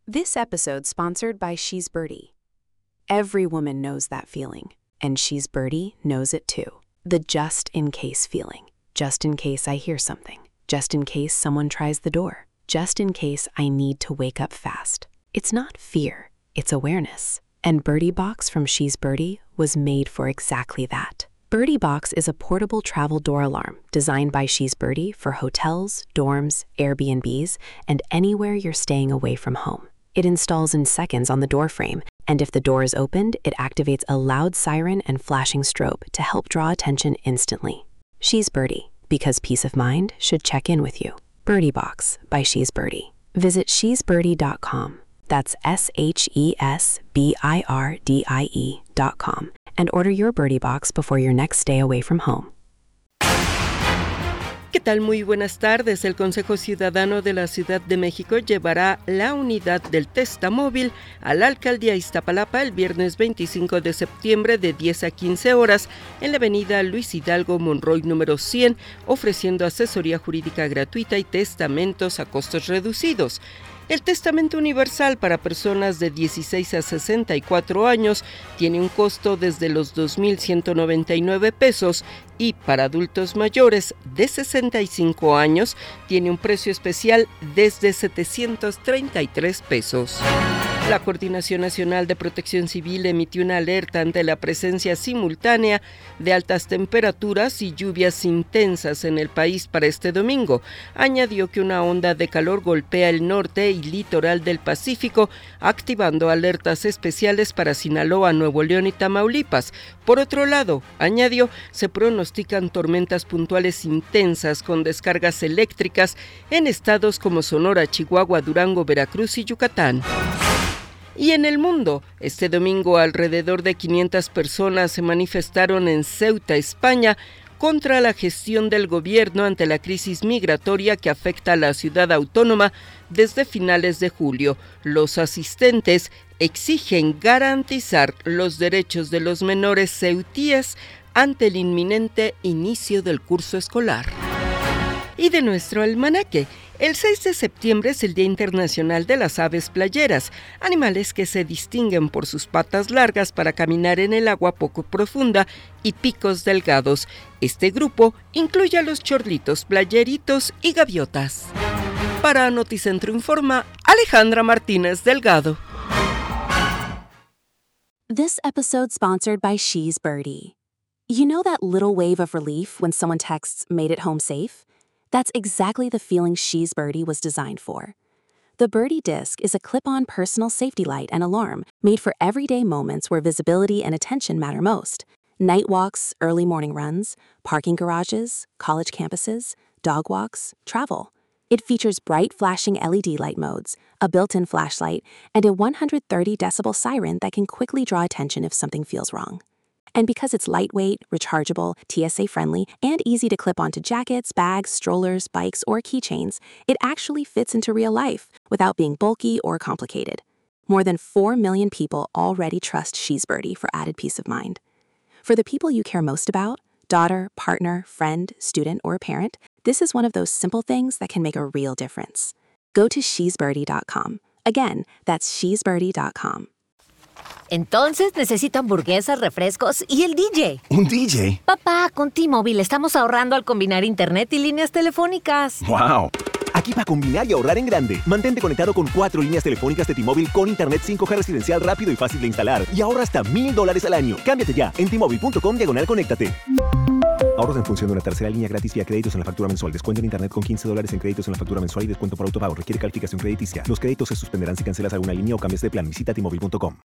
This episode sponsored by She's Birdie. Every woman knows that feeling, and She's Birdie knows it too. The just-in-case feeling. Just in case I hear something. Just in case someone tries the door. Just in case I need to wake up fast. It's not fear, it's awareness. And Birdie Box from She's Birdie was made for exactly that. Birdie Box is a portable travel door alarm designed by She's Birdie for hotels, dorms, Airbnbs, and anywhere you're staying away from home. It installs in seconds on the door frame, and if the door is opened, it activates a loud siren and flashing strobe to help draw attention instantly. She's Birdie, because peace of mind should check in with you. Birdie Box by She's Birdie. Visit shesbirdie.com. That's SHESBIRDIE.com. And order your Birdie Box before your next stay away from home. ¿Qué tal? Muy buenas tardes. El Consejo Ciudadano de la Ciudad de México llevará la unidad del Testamóvil a la Alcaldía Iztapalapa el viernes 25 de septiembre de 10 a 15 horas en la avenida Luis Hidalgo Monroy número 100, ofreciendo asesoría jurídica gratuita y testamentos a costos reducidos. El testamento universal para personas de 16 a 64 años tiene un costo desde los 2,199 pesos y para adultos mayores de 65 años tiene un precio especial desde 733 pesos. La Coordinación Nacional de Protección Civil emitió una alerta ante la presencia simultánea de altas temperaturas y lluvias intensas en el país para este domingo. Añadió que una onda de calor golpea el norte y litoral del Pacífico, activando alertas especiales para Sinaloa, Nuevo León y Tamaulipas. Por otro lado, añadió, se pronostican tormentas puntuales intensas con descargas eléctricas en estados como Sonora, Chihuahua, Durango, Veracruz y Yucatán. Y en el mundo, este domingo alrededor de 500 personas se manifestaron en Ceuta, España, contra la gestión del gobierno ante la crisis migratoria que afecta a la ciudad autónoma desde finales de julio. Los asistentes exigen garantizar los derechos de los menores ceutíes ante el inminente inicio del curso escolar. Y de nuestro almanaque, el 6 de septiembre es el Día Internacional de las Aves Playeras, animales que se distinguen por sus patas largas para caminar en el agua poco profunda y picos delgados. Este grupo incluye a los chorlitos, playeritos y gaviotas. Para Noticentro Informa, Alejandra Martínez Delgado. This episode sponsored by She's Birdie. You know that little wave of relief when someone texts, "Made it home safe"? That's exactly the feeling She's Birdie was designed for. The Birdie Disc is a clip-on personal safety light and alarm made for everyday moments where visibility and attention matter most. Night walks, early morning runs, parking garages, college campuses, dog walks, travel. It features bright flashing LED light modes, a built-in flashlight, and a 130 decibel siren that can quickly draw attention if something feels wrong. And because it's lightweight, rechargeable, TSA-friendly, and easy to clip onto jackets, bags, strollers, bikes, or keychains, it actually fits into real life without being bulky or complicated. More than 4 million people already trust She's Birdie for added peace of mind. For the people you care most about, daughter, partner, friend, student, or parent, this is one of those simple things that can make a real difference. Go to shesbirdie.com. Again, that's shesbirdie.com. Entonces necesito hamburguesas, refrescos y el DJ. ¿Un DJ? Papá, con T-Mobile estamos ahorrando al combinar internet y líneas telefónicas. ¡Wow! Aquí para combinar y ahorrar en grande. Mantente conectado con 4 líneas telefónicas de T-Mobile con internet 5G residencial rápido y fácil de instalar. Y ahorra hasta $1,000 al año. Cámbiate ya en T-Mobile.com/conéctate. Ahorros en función de una tercera línea gratis vía créditos en la factura mensual. Descuento en internet con $15 en créditos en la factura mensual y descuento por autopago. Requiere calificación crediticia. Los créditos se suspenderán si cancelas alguna línea o cambias de plan. Visita T-Mobile.com.